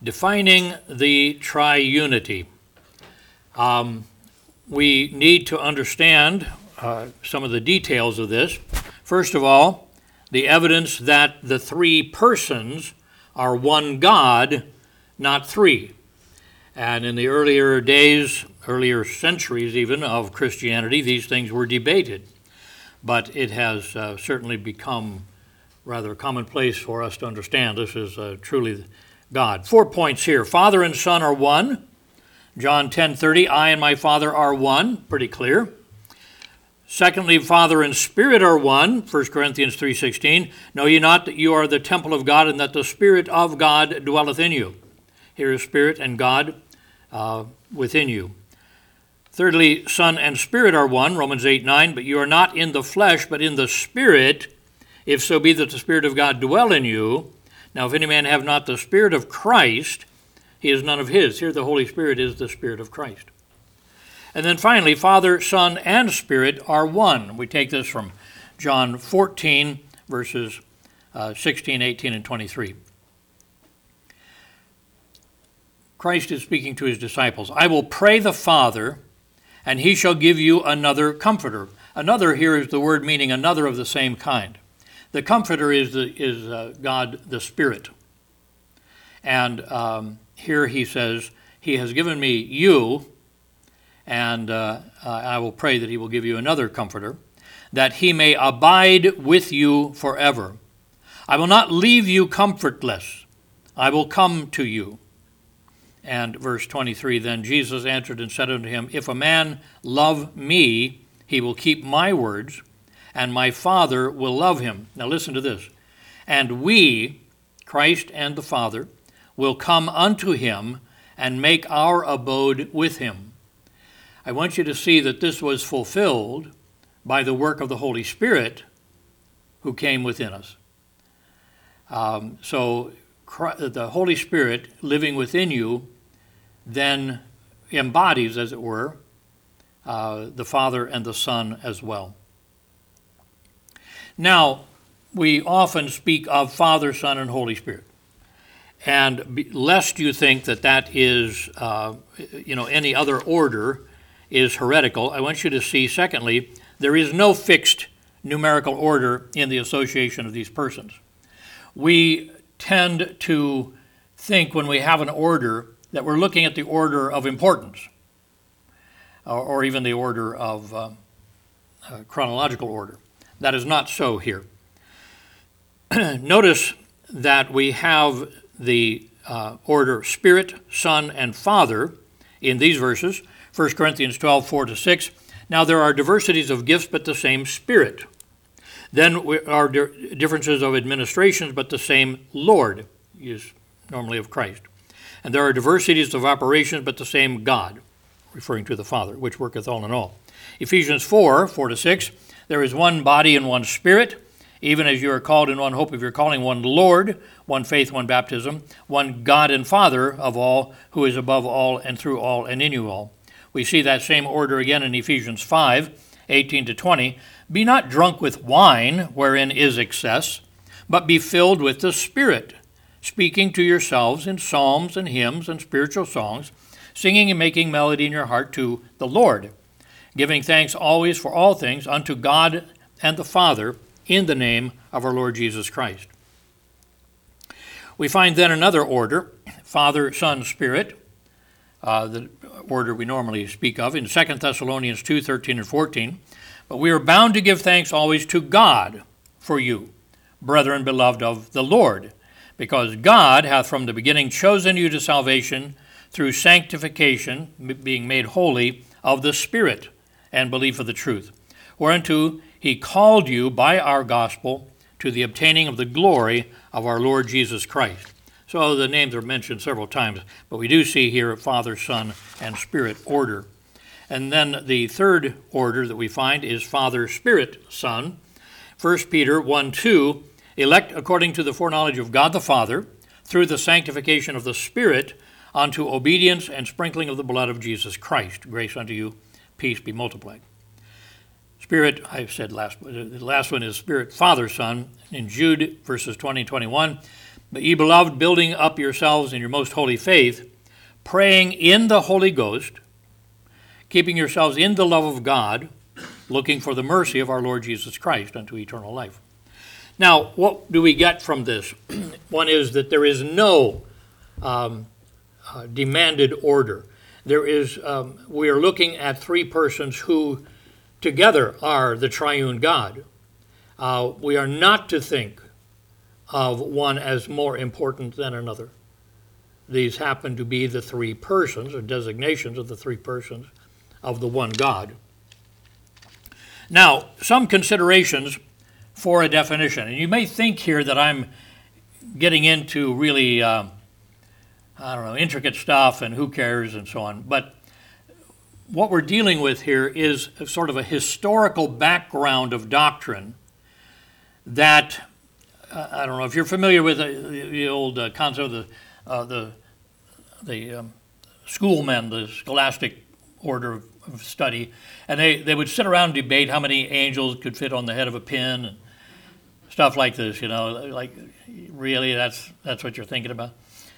Defining the triunity. We need to understand some of the details of this. First of all, the evidence that the three persons are one God, not three. And in the earlier days, earlier centuries even of Christianity, these things were debated. But it has certainly become rather commonplace for us to understand this is truly God. 4 points here. Father and Son are one. John 10:30, I and my Father are one. Pretty clear. Secondly, Father and Spirit are one. 1 Corinthians 3:16, know ye not that you are the temple of God and that the Spirit of God dwelleth in you. Here is Spirit and God within you. Thirdly, Son and Spirit are one. Romans 8:9, but you are not in the flesh but in the Spirit, if so be that the Spirit of God dwell in you. Now, if any man have not the Spirit of Christ, he is none of his. Here the Holy Spirit is the Spirit of Christ. And then finally, Father, Son, and Spirit are one. We take this from John 14, verses 16, 18, and 23. Christ is speaking to his disciples. I will pray the Father, and he shall give you another comforter. Another here is the word meaning another of the same kind. The comforter is God the Spirit. And here he says, he has given me you, and I will pray that he will give you another comforter, that he may abide with you forever. I will not leave you comfortless. I will come to you. And verse 23, then Jesus answered and said unto him, if a man love me, he will keep my words, and my Father will love him. Now listen to this. And we, Christ and the Father, will come unto him and make our abode with him. I want you to see that this was fulfilled by the work of the Holy Spirit who came within us. So the Holy Spirit living within you then embodies, as it were, the Father and the Son as well. Now, we often speak of Father, Son, and Holy Spirit. And lest you think that that is, any other order is heretical, I want you to see, secondly, there is no fixed numerical order in the association of these persons. We tend to think when we have an order that we're looking at the order of importance, or even the order of chronological order. That is not so here. Notice that we have the order Spirit, Son, and Father in these verses. 1 Corinthians 12, 4-6. Now there are diversities of gifts, but the same Spirit. Then are differences of administrations, but the same Lord, is normally of Christ. And there are diversities of operations, but the same God, referring to the Father, which worketh all in all. Ephesians 4, 4-6. There is one body and one Spirit, even as you are called in one hope of your calling, one Lord, one faith, one baptism, one God and Father of all, who is above all and through all and in you all. We see that same order again in Ephesians 5, 18-20. Be not drunk with wine, wherein is excess, but be filled with the Spirit, speaking to yourselves in psalms and hymns and spiritual songs, singing and making melody in your heart to the Lord, giving thanks always for all things unto God and the Father in the name of our Lord Jesus Christ. We find then another order, Father, Son, Spirit, the order we normally speak of in 2 Thessalonians 2, 13 and 14. But we are bound to give thanks always to God for you, brethren beloved of the Lord, because God hath from the beginning chosen you to salvation through sanctification, being made holy, of the Spirit and belief of the truth, whereunto he called you by our gospel to the obtaining of the glory of our Lord Jesus Christ. So the names are mentioned several times, but we do see here Father, Son, and Spirit order. And then the third order that we find is Father, Spirit, Son. 1 Peter 1:2, elect according to the foreknowledge of God the Father, through the sanctification of the Spirit, unto obedience and sprinkling of the blood of Jesus Christ. Grace unto you, peace be multiplied. Spirit, the last one is Spirit, Father, Son. In Jude, verses 20 and 21, But ye beloved, building up yourselves in your most holy faith, praying in the Holy Ghost, keeping yourselves in the love of God, looking for the mercy of our Lord Jesus Christ unto eternal life. Now, what do we get from this? One is that there is no demanded order. There is, we are looking at three persons who together are the triune God. We are not to think of one as more important than another. These happen to be the three persons, or designations of the three persons of the one God. Now, some considerations for a definition. And you may think here that I'm getting into really, intricate stuff and who cares and so on. But what we're dealing with here is sort of a historical background of doctrine that, I don't know if you're familiar with the old concept of the schoolmen, the scholastic order of study, and they would sit around and debate how many angels could fit on the head of a pin and stuff like this, like really that's what you're thinking about?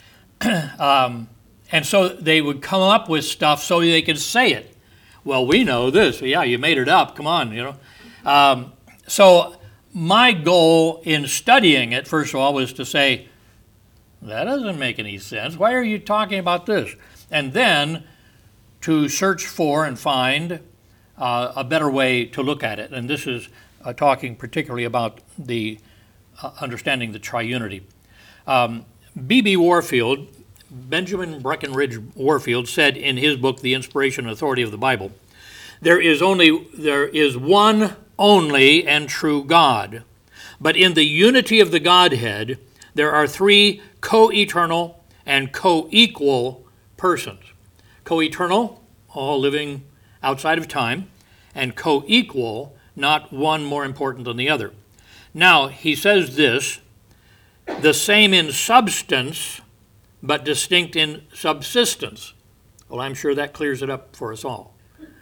And so they would come up with stuff so they could say it. Well, we know this. Yeah, you made it up. Come on, So my goal in studying it, first of all, was to say, that doesn't make any sense. Why are you talking about this? And then to search for and find a better way to look at it. And this is talking particularly about the understanding the triunity. B.B. Warfield, Benjamin Breckinridge Warfield, said in his book, The Inspiration and Authority of the Bible, there is one only and true God, but in the unity of the Godhead, there are three co-eternal and co-equal persons. Co-eternal, all living outside of time, and co-equal, not one more important than the other. Now, he says this, the same in substance, but distinct in subsistence. Well, I'm sure that clears it up for us all.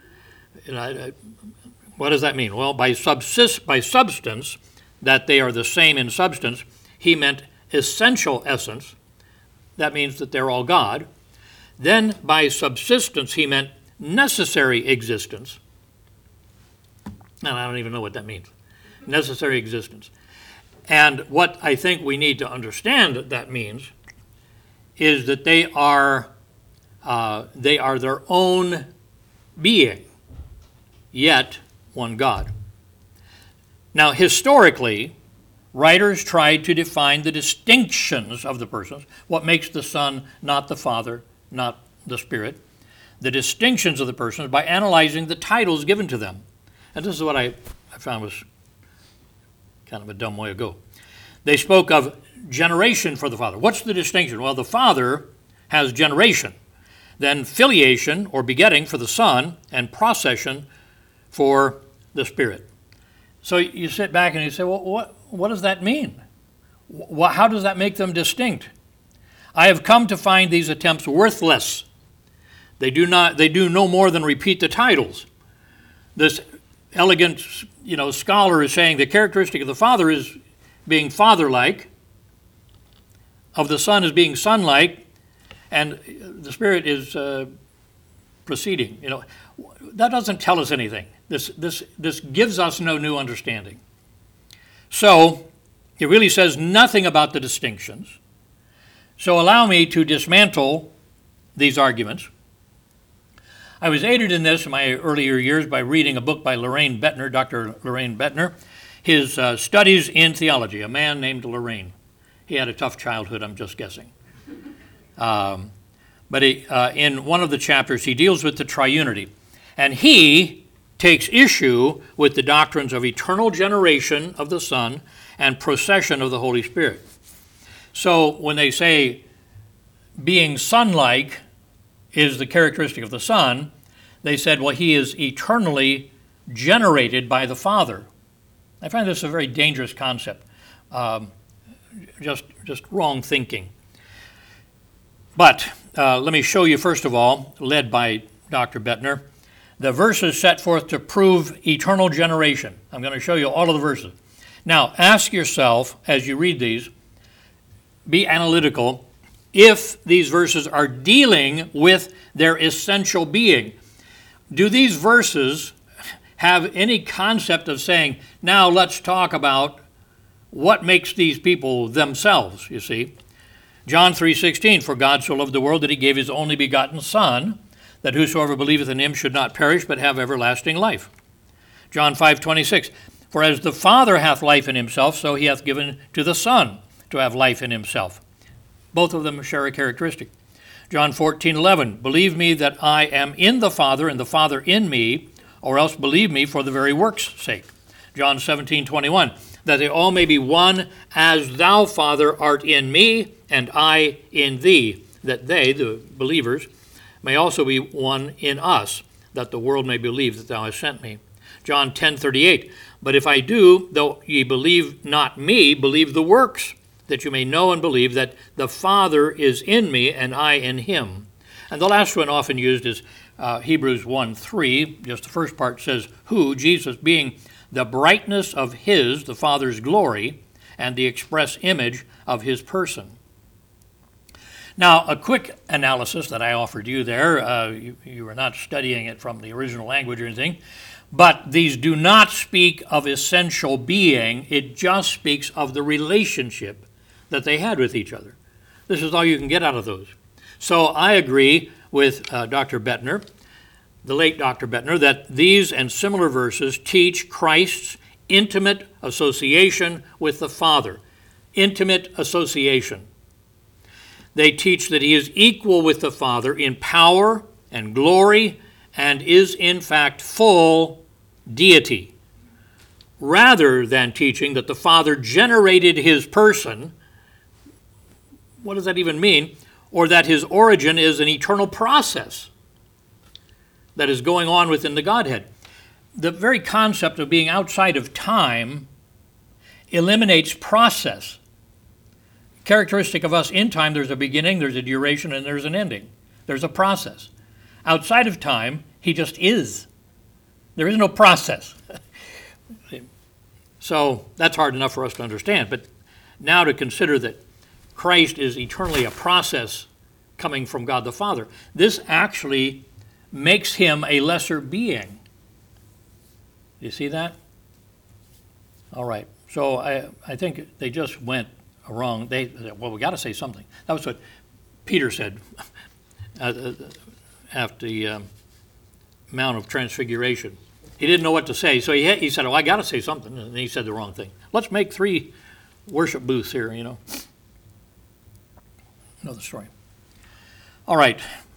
What does that mean? Well, by substance, that they are the same in substance, he meant essential essence. That means that they're all God. Then by subsistence, he meant necessary existence. And I don't even know what that means. Necessary existence. And what I think we need to understand that means is that they are their own being, yet one God. Now, historically, writers tried to define the distinctions of the persons, what makes the Son not the Father, not the Spirit, the distinctions of the persons by analyzing the titles given to them. And this is what I found was kind of a dumb way to go. They spoke of generation for the Father. What's the distinction? Well, the Father has generation, then filiation or begetting for the Son, and procession for the Spirit. So you sit back and you say, well, what does that mean? How does that make them distinct? I have come to find these attempts worthless. They do no more than repeat the titles. This elegant, scholar is saying the characteristic of the Father is being father-like, of the Son is being son-like, and the Spirit is proceeding. That doesn't tell us anything. This gives us no new understanding. So it really says nothing about the distinctions. So allow me to dismantle these arguments. I was aided in this in my earlier years by reading a book by Loraine Boettner, Dr. Loraine Boettner, his Studies in Theology, a man named Loraine. He had a tough childhood, I'm just guessing. But in one of the chapters, he deals with the triunity. And he takes issue with the doctrines of eternal generation of the Son and procession of the Holy Spirit. So when they say being son-like is the characteristic of the Son, they said, well, he is eternally generated by the Father. I find this a very dangerous concept, just wrong thinking. But let me show you, first of all, led by Dr. Boettner, the verses set forth to prove eternal generation. I'm going to show you all of the verses. Now, ask yourself, as you read these, be analytical if these verses are dealing with their essential being. Do these verses have any concept of saying, now let's talk about what makes these people themselves, you see? John 3:16, for God so loved the world that he gave his only begotten Son, that whosoever believeth in him should not perish but have everlasting life. John 5:26, for as the Father hath life in himself, so he hath given to the Son to have life in himself. Both of them share a characteristic. John 14:11, believe me that I am in the Father and the Father in me, or else believe me for the very work's sake. John 17:21, that they all may be one as thou, Father, art in me and I in thee, that they, the believers, may also be one in us, that the world may believe that thou hast sent me. John 10:38, but if I do, though ye believe not me, believe the works, that you may know and believe that the Father is in me and I in him. And the last one often used is Hebrews 1:3, just the first part says, who, Jesus, being the brightness of his, the Father's glory, and the express image of his person. Now, a quick analysis that I offered you there, you were not studying it from the original language or anything, but these do not speak of essential being. It just speaks of the relationship that they had with each other. This is all you can get out of those. So I agree with Dr. Bettner, the late Dr. Bettner, that these and similar verses teach Christ's intimate association with the Father. Intimate association. They teach that he is equal with the Father in power and glory and is in fact full deity, rather than teaching that the Father generated his person. What does that even mean? Or that his origin is an eternal process that is going on within the Godhead. The very concept of being outside of time eliminates process. Characteristic of us in time, there's a beginning, there's a duration, and there's an ending. There's a process. Outside of time, he just is. There is no process. So that's hard enough for us to understand. But now to consider that Christ is eternally a process coming from God the Father, this actually makes him a lesser being. You see that? All right. So I think they just went wrong. They said, well, we got to say something. That was what Peter said after the Mount of Transfiguration. He didn't know what to say, so he said, oh, I got to say something, and he said the wrong thing. Let's make 3 worship booths here, you know. Another story. All right.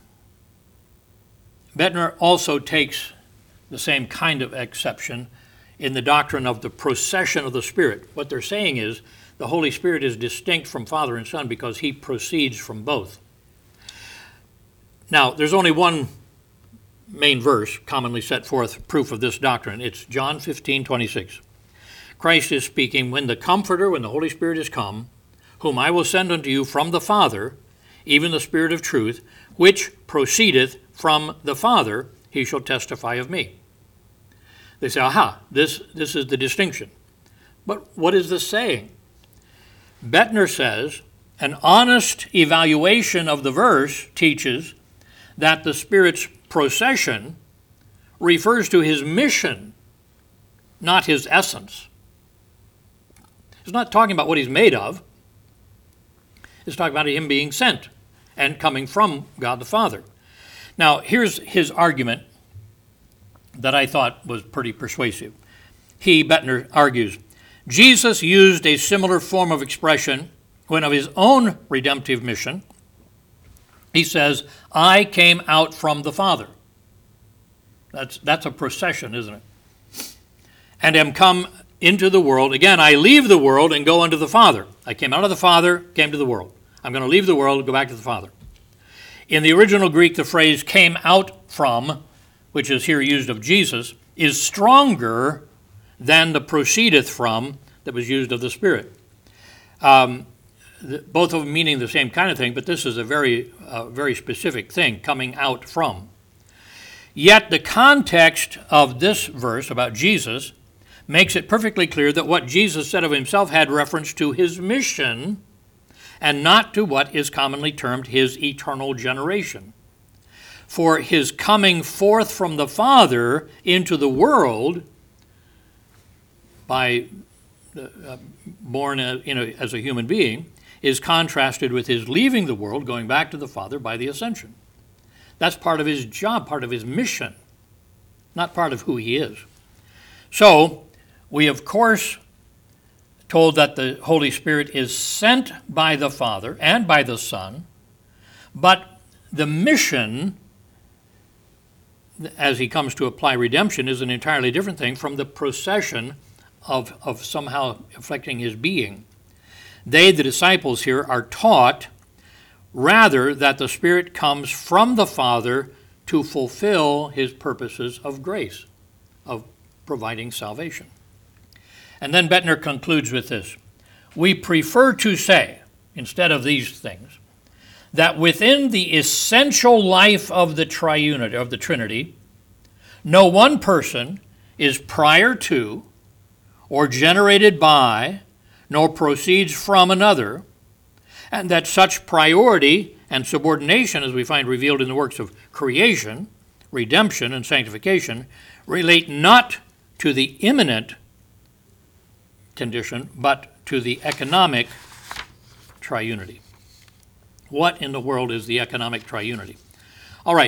Bettner also takes the same kind of exception in the doctrine of the procession of the Spirit. What they're saying is the Holy Spirit is distinct from Father and Son because he proceeds from both. Now, there's only one main verse commonly set forth proof of this doctrine. It's John 15:26. Christ is speaking, when the Comforter, when the Holy Spirit is come, whom I will send unto you from the Father, even the Spirit of truth, which proceedeth from the Father, he shall testify of me. They say, aha, this is the distinction. But what is this saying? Bettner says, an honest evaluation of the verse teaches that the Spirit's procession refers to his mission, not his essence. It's not talking about what he's made of. It's talking about him being sent and coming from God the Father. Now, here's his argument that I thought was pretty persuasive. Bettner argues, Jesus used a similar form of expression when of his own redemptive mission. He says, I came out from the Father. That's a procession, isn't it? And am come into the world. Again, I leave the world and go unto the Father. I came out of the Father, came to the world. I'm going to leave the world and go back to the Father. In the original Greek, the phrase came out from, which is here used of Jesus, is stronger than the proceedeth from that was used of the Spirit. Both of them meaning the same kind of thing, but this is a very specific thing, coming out from. Yet the context of this verse about Jesus makes it perfectly clear that what Jesus said of himself had reference to his mission and not to what is commonly termed his eternal generation. For his coming forth from the Father into the world by born as a human being is contrasted with his leaving the world, going back to the Father by the ascension. That's part of his job, part of his mission, not part of who he is. So, we of course told that the Holy Spirit is sent by the Father and by the Son, but the mission, as he comes to apply redemption, is an entirely different thing from the procession of somehow affecting his being. They, the disciples here, are taught rather that the Spirit comes from the Father to fulfill his purposes of grace, of providing salvation. And then Bettner concludes with this: we prefer to say, instead of these things, that within the essential life of the triunity, of the Trinity, no one person is prior to or generated by, nor proceeds from another, and that such priority and subordination, as we find revealed in the works of creation, redemption, and sanctification, relate not to the immanent condition, but to the economic triunity. What in the world is the economic triunity? All right.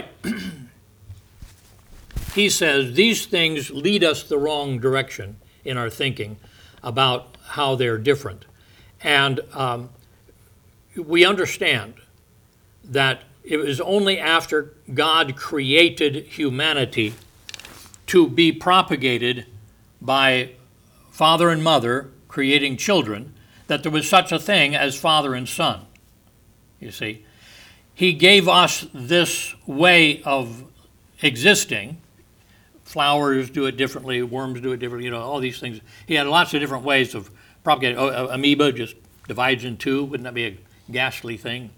He says these things lead us the wrong direction in our thinking about how they're different. And we understand that it was only after God created humanity to be propagated by father and mother creating children that there was such a thing as father and son. You see, he gave us this way of existing. Flowers do it differently, worms do it differently, all these things. He had lots of different ways of propagating. Amoeba just divides in two. Wouldn't that be a ghastly thing?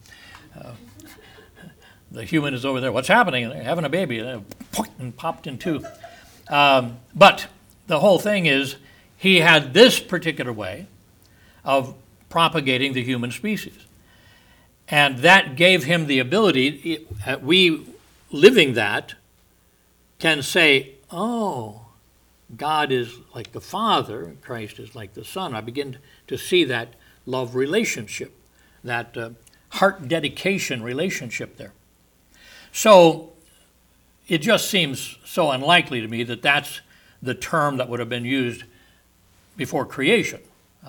The human is over there. What's happening? They're having a baby. And popped in two. But the whole thing is he had this particular way of propagating the human species. And that gave him the ability, we living that, can say, oh, God is like the Father, Christ is like the Son. I begin to see that love relationship, that heart dedication relationship there. So it just seems so unlikely to me that that's the term that would have been used before creation.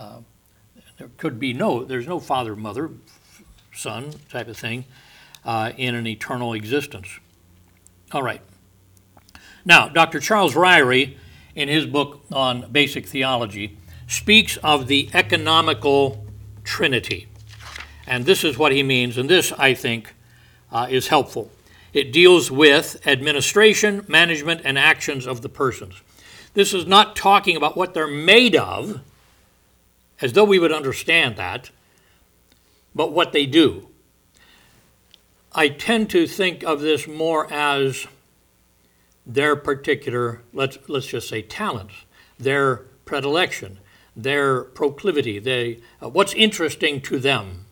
There's no father, mother, son type of thing in an eternal existence. All right. Now, Dr. Charles Ryrie, in his book on basic theology, speaks of the economical trinity. And this is what he means, and this, I think, is helpful. It deals with administration, management, and actions of the persons. This is not talking about what they're made of, as though we would understand that, but what they do. I tend to think of this more as their particular, let's just say, talents, their predilection, their proclivity, what's interesting to them.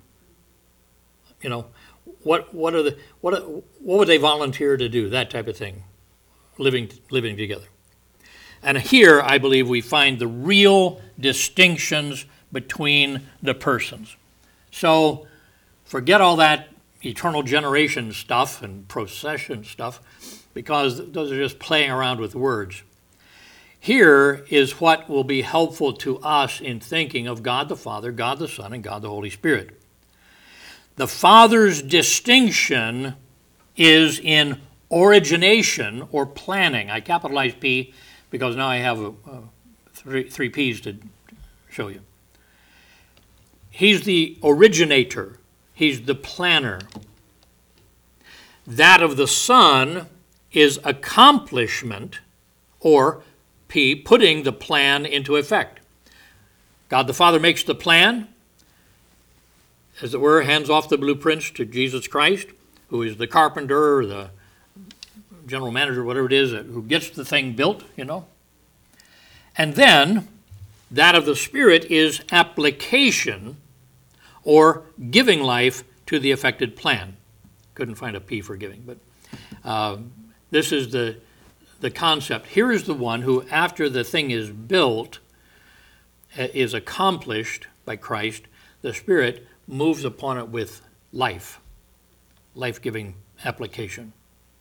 What would they volunteer to do? That type of thing, living together. And here, I believe, we find the real distinctions between the persons. So, forget all that eternal generation stuff and procession stuff, because those are just playing around with words. Here is what will be helpful to us in thinking of God the Father, God the Son, and God the Holy Spirit. The Father's distinction is in origination or planning. I capitalize P because now I have three P's to show you. He's the originator. He's the planner. That of the Son is accomplishment, or P, putting the plan into effect. God the Father makes the plan, as it were, hands off the blueprints to Jesus Christ, who is the carpenter, or the general manager, whatever it is, who gets the thing built, And then that of the Spirit is application, or giving life to the affected plan. Couldn't find a P for giving, but this is the concept. Here is the one who, after the thing is built, is accomplished by Christ, the Spirit moves upon it with life-giving application.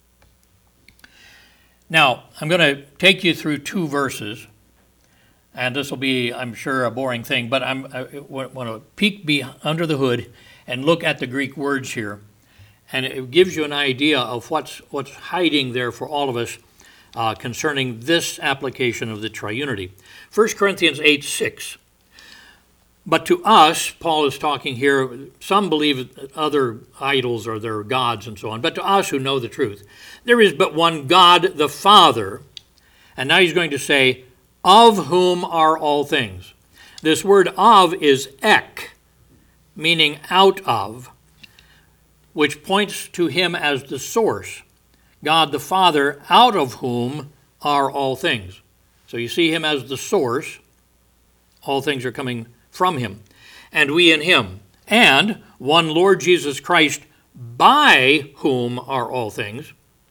Now, I'm going to take you through 2 verses, and this will be, I'm sure, a boring thing, but I want to peek under the hood and look at the Greek words here, and it gives you an idea of what's hiding there for all of us concerning this application of the triunity. 1 Corinthians 8:6. But to us, Paul is talking here, some believe other idols are their gods and so on, but to us who know the truth, there is but one God, the Father, and now he's going to say, of whom are all things. This word of is ek, meaning out of, which points to him as the source, God the Father, out of whom are all things. So you see him as the source. All things are coming from him, and we in him, and one Lord Jesus Christ, by whom are all things.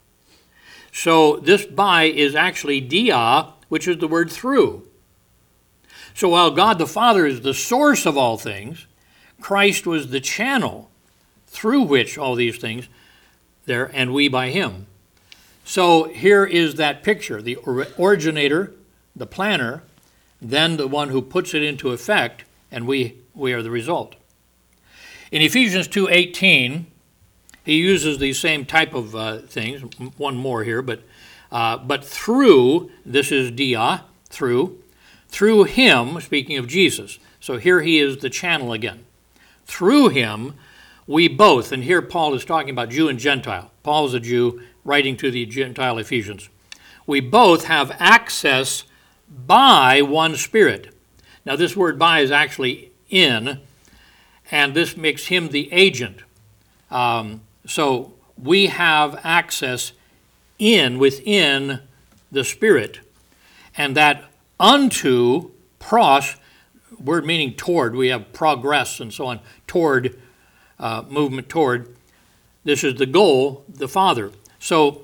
So this by is actually dia, which is the word through. So while God the Father is the source of all things, Christ was the channel through which all these things there, and we by him. So here is that picture, the originator, the planner, then the one who puts it into effect, and we are the result. In Ephesians 2:18, he uses these same type of things, one more here, but through, this is dia, through him, speaking of Jesus. So here he is the channel again. Through him, we both, and here Paul is talking about Jew and Gentile. Paul is a Jew writing to the Gentile Ephesians. We both have access by one Spirit. Now this word by is actually in, and this makes him the agent. So we have access within the Spirit, and that unto, pros, word meaning toward, we have progress and so on, toward, movement toward. This is the goal, the Father. So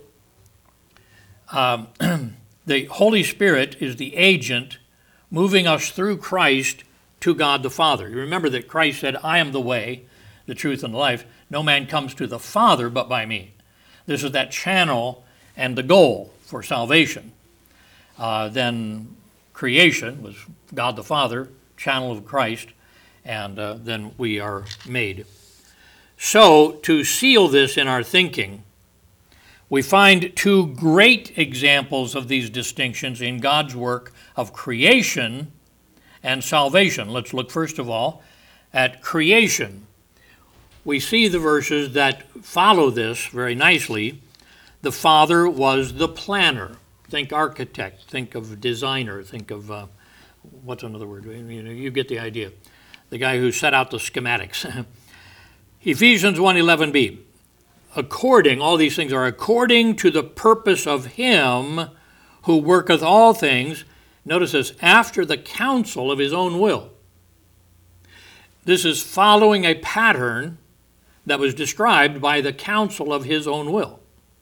the Holy Spirit is the agent moving us through Christ to God the Father. You remember that Christ said, I am the way, the truth, and the life. No man comes to the Father but by me. This is that channel and the goal for salvation. Then creation was God the Father, channel of Christ, and then we are made. So, to seal this in our thinking, we find 2 great examples of these distinctions in God's work of creation and salvation. Let's look first of all at creation. We see the verses that follow this very nicely. The Father was the planner. Think architect, think of designer, think of, what's another word? You get the idea. The guy who set out the schematics. Ephesians 1:11b. All these things are according to the purpose of him who worketh all things, notice this, after the counsel of his own will. This is following a pattern that was described by the counsel of his own will.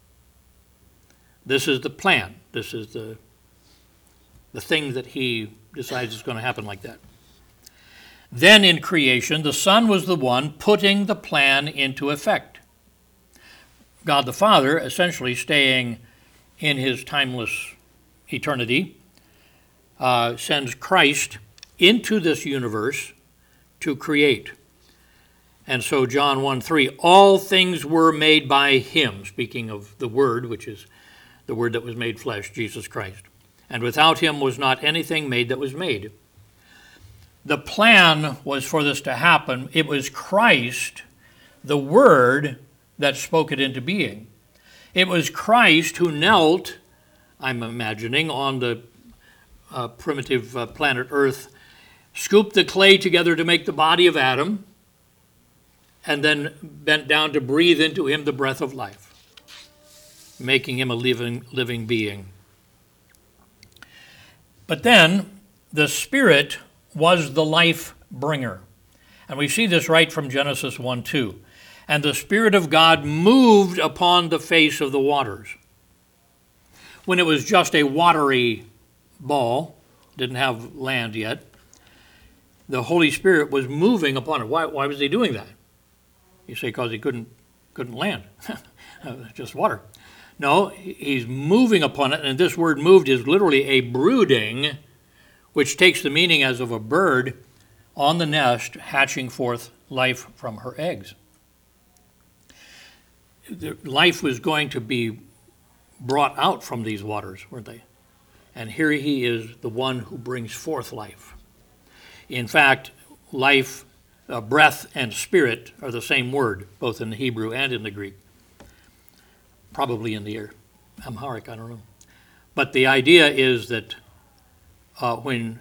This is the plan. This is the thing that he decides is going to happen like that. Then in creation, the Son was the one putting the plan into effect. God the Father, essentially staying in his timeless eternity, sends Christ into this universe to create. And so John 1:3, all things were made by him, speaking of the Word, which is the Word that was made flesh, Jesus Christ. And without him was not anything made that was made. The plan was for this to happen. It was Christ, the Word, that spoke it into being. It was Christ who knelt, I'm imagining, on the primitive planet Earth, scooped the clay together to make the body of Adam, and then bent down to breathe into him the breath of life, making him a living being. But then the Spirit was the life bringer. And we see this right from Genesis 1:2. And the Spirit of God moved upon the face of the waters. When it was just a watery ball, didn't have land yet, the Holy Spirit was moving upon it. Why was he doing that? You say because he couldn't land. Just water. No, he's moving upon it, and this word moved is literally a brooding, which takes the meaning as of a bird on the nest hatching forth life from her eggs. Life was going to be brought out from these waters, weren't they? And here he is, the one who brings forth life. In fact, life, breath and spirit are the same word, both in the Hebrew and in the Greek. Probably in the Amharic, I don't know. But the idea is that when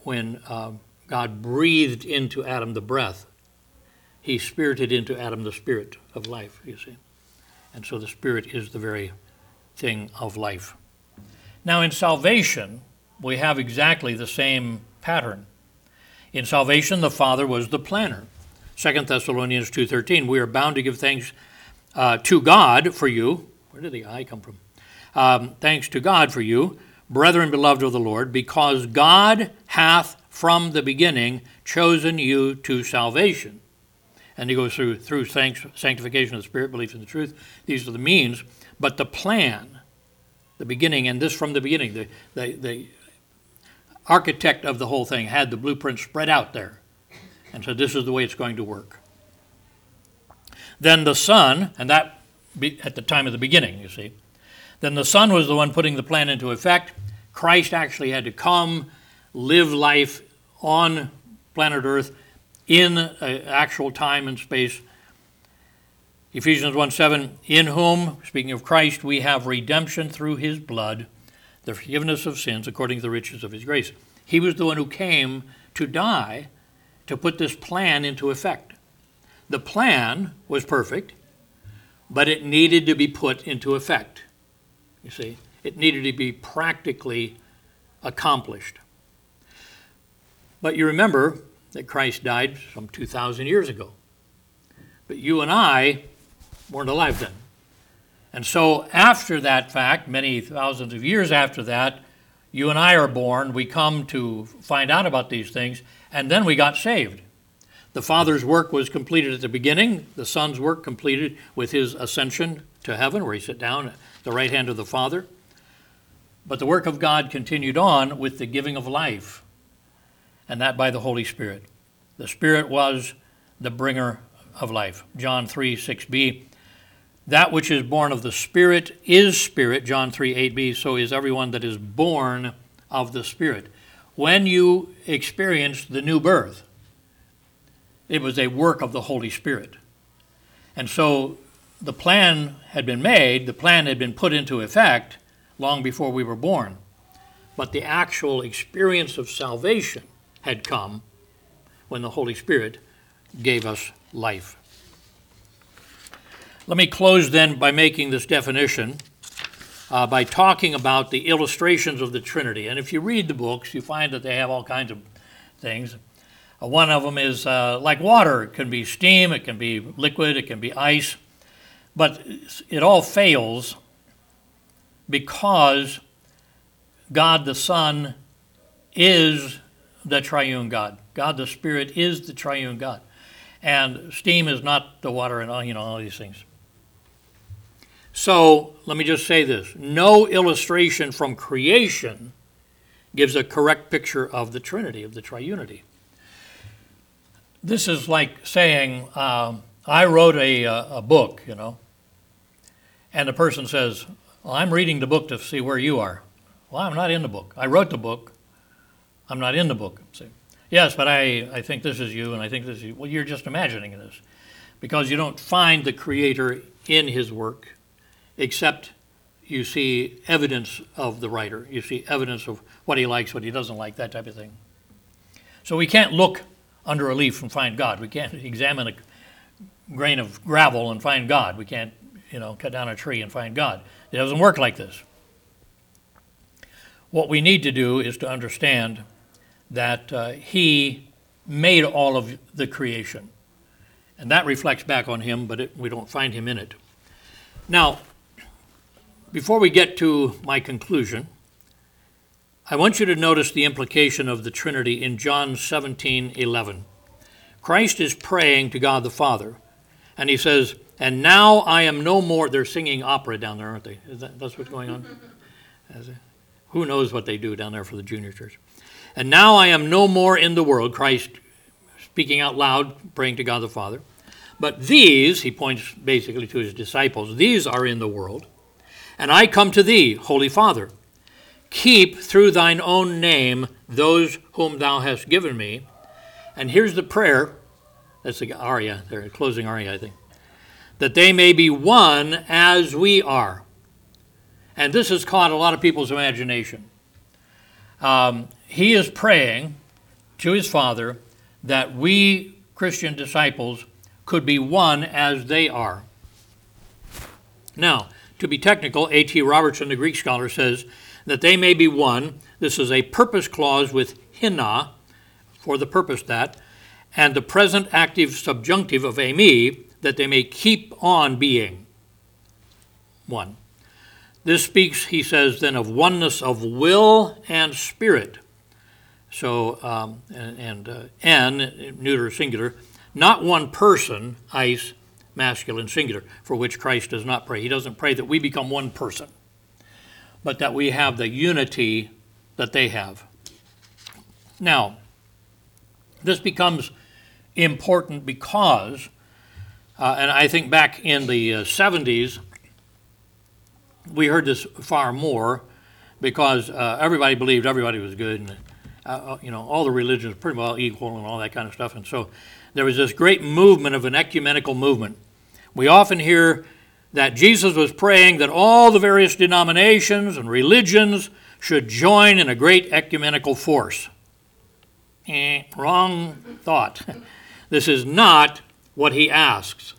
God breathed into Adam the breath, he spirited into Adam the spirit of life, you see. And so the Spirit is the very thing of life. Now in salvation, we have exactly the same pattern. In salvation, the Father was the planner. 2 Thessalonians 2:13, we are bound to give thanks to God for you. Where did the I come from? Thanks to God for you, brethren beloved of the Lord, because God hath from the beginning chosen you to salvation. And he goes through sanctification of the Spirit, belief in the truth. These are the means. But the plan, the beginning, and this from the beginning, the architect of the whole thing had the blueprint spread out there. And so this is the way it's going to work. Then the Son, and that at the time of the beginning, you see. Then the Son was the one putting the plan into effect. Christ actually had to come, live life on planet Earth, in actual time and space. Ephesians 1:7, in whom, speaking of Christ, we have redemption through his blood, the forgiveness of sins according to the riches of his grace. He was the one who came to die to put this plan into effect. The plan was perfect, but it needed to be put into effect. You see, it needed to be practically accomplished. But you remember that Christ died some 2,000 years ago. But you and I weren't alive then. And so after that fact, many thousands of years after that, you and I are born, we come to find out about these things, and then we got saved. The Father's work was completed at the beginning, the Son's work completed with his ascension to heaven, where he sat down at the right hand of the Father. But the work of God continued on with the giving of life, and that by the Holy Spirit. The Spirit was the bringer of life. John 3:6b, that which is born of the Spirit is spirit. John 3:8b, so is everyone that is born of the Spirit. When you experienced the new birth, it was a work of the Holy Spirit. And so the plan had been made, the plan had been put into effect long before we were born. But the actual experience of salvation had come when the Holy Spirit gave us life. Let me close then by making this definition, by talking about the illustrations of the Trinity. And if you read the books, you find that they have all kinds of things. One of them is like water. It can be steam, it can be liquid, it can be ice. But it all fails because God the Son is the triune God. God the Spirit is the triune God. And steam is not the water and all these things. So let me just say this. No illustration from creation gives a correct picture of the Trinity, of the triunity. This is like saying, I wrote a book, and the person says, well, I'm reading the book to see where you are. Well, I'm not in the book. I wrote the book. I'm not in the book. Say, yes, but I think this is you, and I think this is you. Well, you're just imagining this because you don't find the Creator in his work, except you see evidence of the writer. You see evidence of what he likes, what he doesn't like, that type of thing. So we can't look under a leaf and find God. We can't examine a grain of gravel and find God. We can't, cut down a tree and find God. It doesn't work like this. What we need to do is to understand that he made all of the creation. And that reflects back on him, but we don't find him in it. Now, before we get to my conclusion, I want you to notice the implication of the Trinity in John 17:11. Christ is praying to God the Father, and he says, "And now I am no more." They're singing opera down there, aren't they? That's what's going on? Who knows what they do down there for the junior church? "And now I am no more in the world," Christ speaking out loud, praying to God the Father. "But these," he points basically to his disciples, "these are in the world. And I come to thee, Holy Father. Keep through thine own name those whom thou hast given me." And here's the prayer. That's the aria, their closing aria, I think. "That they may be one as we are." And this has caught a lot of people's imagination. He is praying to his Father that we Christian disciples could be one as they are. Now, to be technical, A.T. Robertson, the Greek scholar, says that they may be one. This is a purpose clause with hina, for the purpose that, and the present active subjunctive of eimi, that they may keep on being one. This speaks, he says, then of oneness of will and spirit. So, n, neuter singular, not one person, eis, masculine singular, for which Christ does not pray. He doesn't pray that we become one person, but that we have the unity that they have. Now, this becomes important because, and I think back in the 70s, we heard this far more because everybody believed everybody was good, and all the religions were pretty well equal and all that kind of stuff. And so there was this great movement of an ecumenical movement. We often hear that Jesus was praying that all the various denominations and religions should join in a great ecumenical force. Wrong thought. This is not what he asks.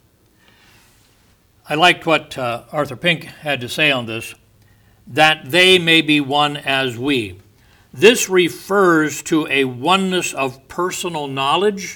I liked what Arthur Pink had to say on this, that they may be one as we. This refers to a oneness of personal knowledge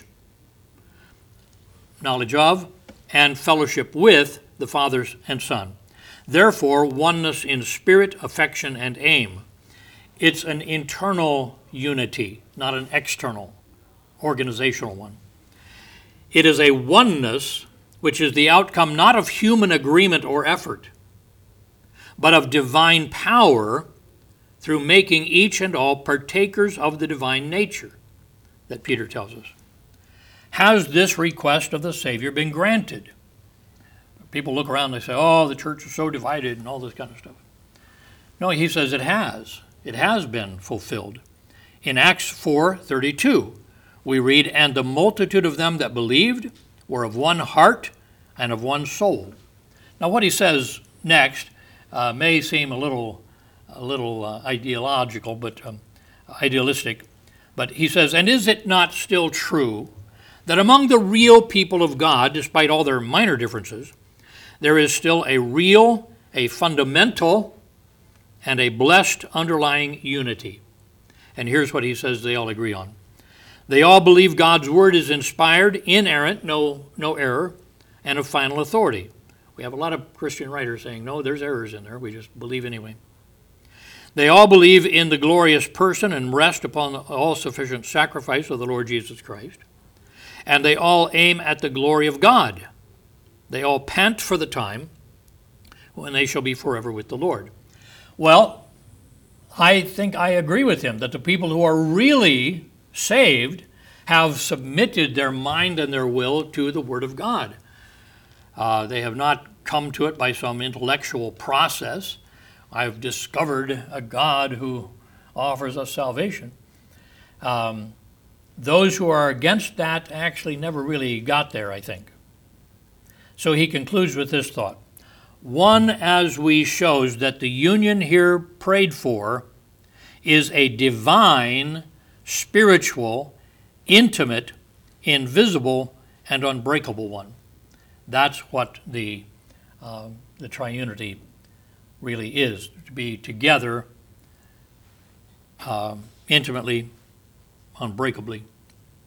of, and fellowship with the Father and Son. Therefore, oneness in spirit, affection, and aim. It's an internal unity, not an external, organizational one. It is a oneness which is the outcome not of human agreement or effort, but of divine power through making each and all partakers of the divine nature, that Peter tells us. Has this request of the Savior been granted? People look around and they say, oh, the church is so divided and all this kind of stuff. No, he says it has. It has been fulfilled. In Acts 4:32, we read, "And the multitude of them that believed were of one heart and of one soul." Now what he says next may seem a little ideological, but idealistic. But he says, "And is it not still true that among the real people of God, despite all their minor differences, there is still a real, a fundamental, and a blessed underlying unity?" And here's what he says they all agree on. "They all believe God's word is inspired, inerrant, no error, and of final authority." We have a lot of Christian writers saying, no, there's errors in there. We just believe anyway. "They all believe in the glorious person and rest upon the all-sufficient sacrifice of the Lord Jesus Christ. And they all aim at the glory of God. They all pant for the time when they shall be forever with the Lord." Well, I think I agree with him that the people who are really saved have submitted their mind and their will to the Word of God. They have not come to it by some intellectual process. I've discovered a God who offers us salvation. Those who are against that actually never really got there, I think. So he concludes with this thought. "One as we shows that the union here prayed for is a divine, spiritual, intimate, invisible, and unbreakable one." That's what the triunity really is, to be together intimately, unbreakably.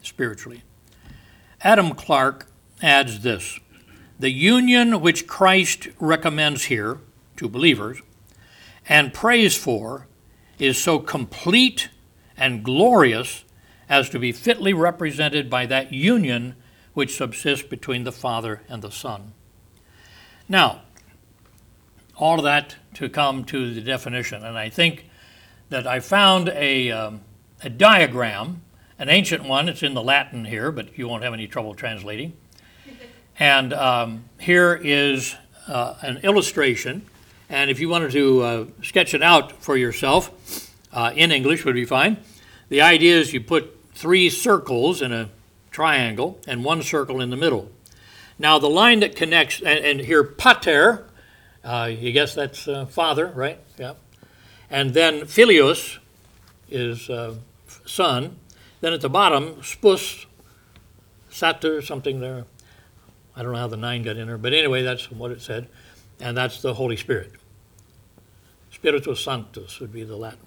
spiritually. Adam Clarke adds this: the union which Christ recommends here to believers and prays for is so complete and glorious as to be fitly represented by that union which subsists between the Father and the Son. Now, all of that to come to the definition, and I think that I found a diagram, an ancient one. It's in the Latin here, but you won't have any trouble translating. And here is an illustration, and if you wanted to sketch it out for yourself, in English would be fine. The idea is you put 3 circles in a triangle and 1 circle in the middle. Now the line that connects, and here pater, you guess that's father, right? Yeah. And then philios is son. Then at the bottom, spus, sater, something there. I don't know how the 9 got in there, but anyway, that's what it said. And that's the Holy Spirit. Spiritus Sanctus would be the Latin.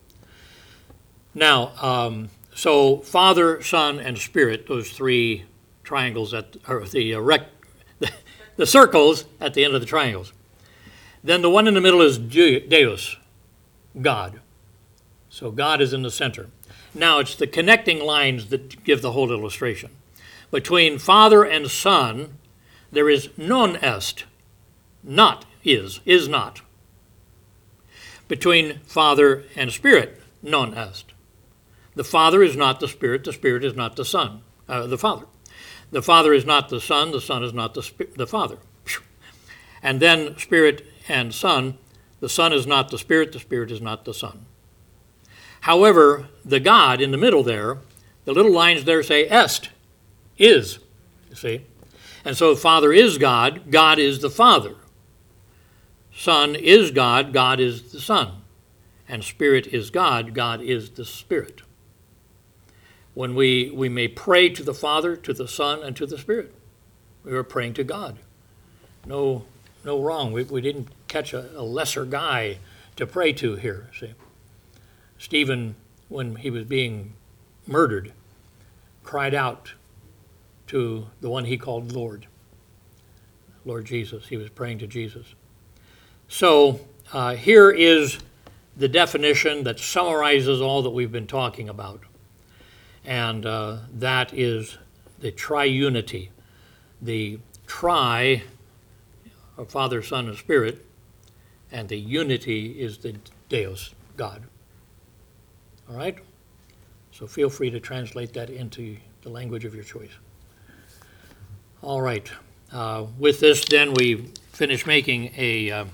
Now, so Father, Son, and Spirit, those 3 triangles, or the circles at the end of the triangles. Then the one in the middle is Deus, God. So God is in the center. Now it's the connecting lines that give the whole illustration. Between Father and Son, there is non est, not is not. Between Father and Spirit, non est. The Father is not the Spirit is not the Son, the Father. The Father is not the Son is not the Father. And then Spirit and Son, the Son is not the Spirit is not the Son. However, the God in the middle there, the little lines there say est, is, you see. And so Father is God, God is the Father. Son is God, God is the Son. And Spirit is God, God is the Spirit. When we may pray to the Father, to the Son, and to the Spirit. We are praying to God. No wrong. We didn't catch a lesser guy to pray to here, see. Stephen, when he was being murdered, cried out to the one he called Lord Jesus. He was praying to Jesus. So here is the definition that summarizes all that we've been talking about. And that is the triunity. The tri of Father, Son, and Spirit, and the unity is the Deus, God. All right? So feel free to translate that into the language of your choice. All right. With this, then, we finish making a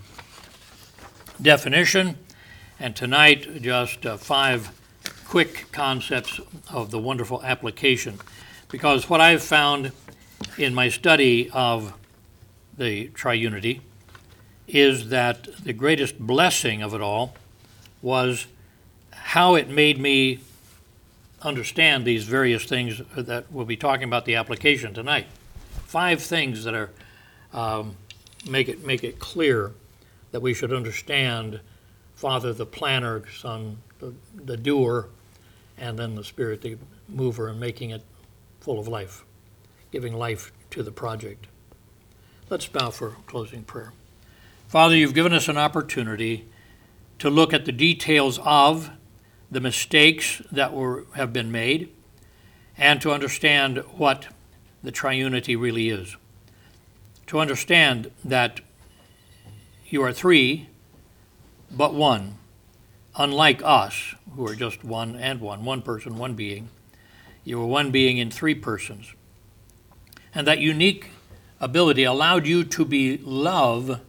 definition, and tonight, just 5 quick concepts of the wonderful application. Because what I've found in my study of the triunity is that the greatest blessing of it all was how it made me understand these various things that we'll be talking about the application tonight. 5 things that are make it clear that we should understand Father, the planner, Son, the doer, and then the Spirit, the mover, and making it full of life, giving life to the project. Let's bow for closing prayer. Father, you've given us an opportunity to look at the details of the mistakes that have been made and to understand what the triunity really is. To understand that you are 3, but 1, unlike us, who are just one and one person, one being. You are one being in 3 persons. And that unique ability allowed you to be love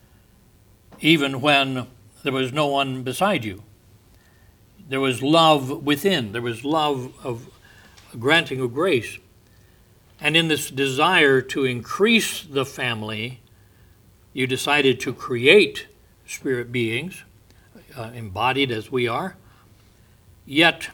even when there was no one beside you. There was love within. There was love of granting of grace. And in this desire to increase the family, you decided to create spirit beings, embodied as we are. Yet,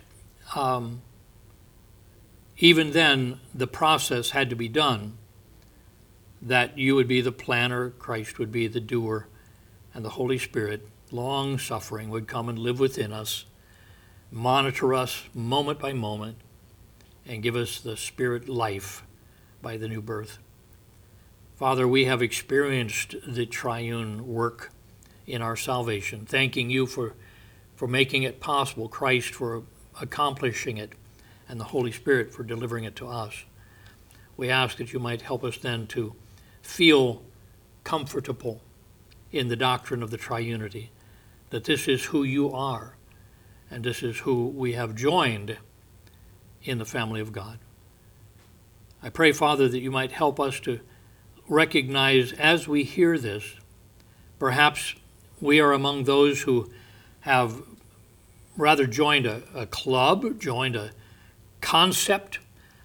even then, the process had to be done that you would be the planner, Christ would be the doer, and the Holy Spirit, long-suffering, would come and live within us, monitor us moment by moment, and give us the Spirit life by the new birth. Father, we have experienced the triune work in our salvation, thanking you for making it possible, Christ for accomplishing it, and the Holy Spirit for delivering it to us. We ask that you might help us then to feel comfortable in the doctrine of the triunity, that this is who you are, and this is who we have joined in the family of God. I pray, Father, that you might help us to recognize as we hear this, perhaps we are among those who have rather joined a club, joined a concept,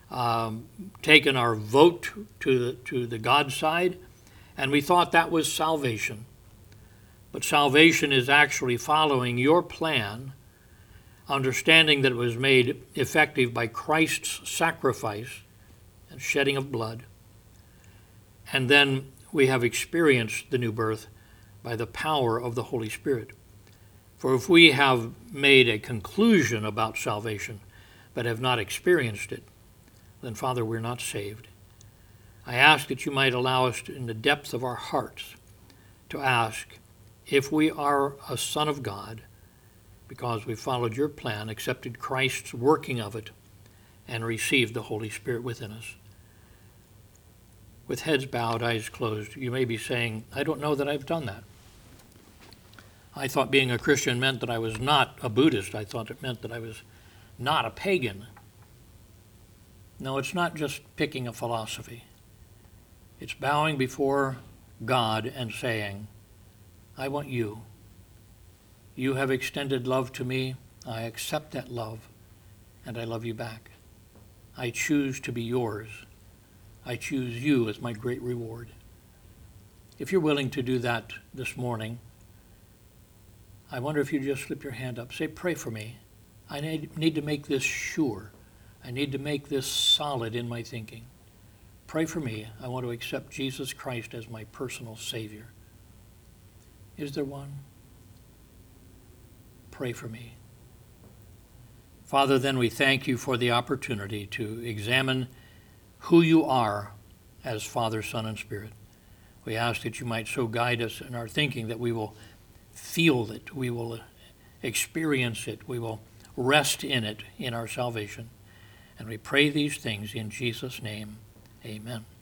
taken our vote to the God side, and we thought that was salvation. But salvation is actually following your plan, understanding that it was made effective by Christ's sacrifice and shedding of blood. And then we have experienced the new birth by the power of the Holy Spirit. For if we have made a conclusion about salvation but have not experienced it, then, Father, we're not saved. I ask that you might allow us in the depth of our hearts to ask if we are a son of God because we followed your plan, accepted Christ's working of it, and received the Holy Spirit within us. With heads bowed, eyes closed, you may be saying, I don't know that I've done that. I thought being a Christian meant that I was not a Buddhist. I thought it meant that I was not a pagan. No, it's not just picking a philosophy. It's bowing before God and saying, I want you. You have extended love to me. I accept that love, and I love you back. I choose to be yours. I choose you as my great reward. If you're willing to do that this morning, I wonder if you just slip your hand up. Say, pray for me. I need to make this sure. I need to make this solid in my thinking. Pray for me. I want to accept Jesus Christ as my personal Savior. Is there one? Pray for me. Father, then we thank you for the opportunity to examine who you are as Father, Son, and Spirit. We ask that you might so guide us in our thinking that we will feel it, we will experience it, we will rest in it in our salvation. And we pray these things in Jesus' name. Amen.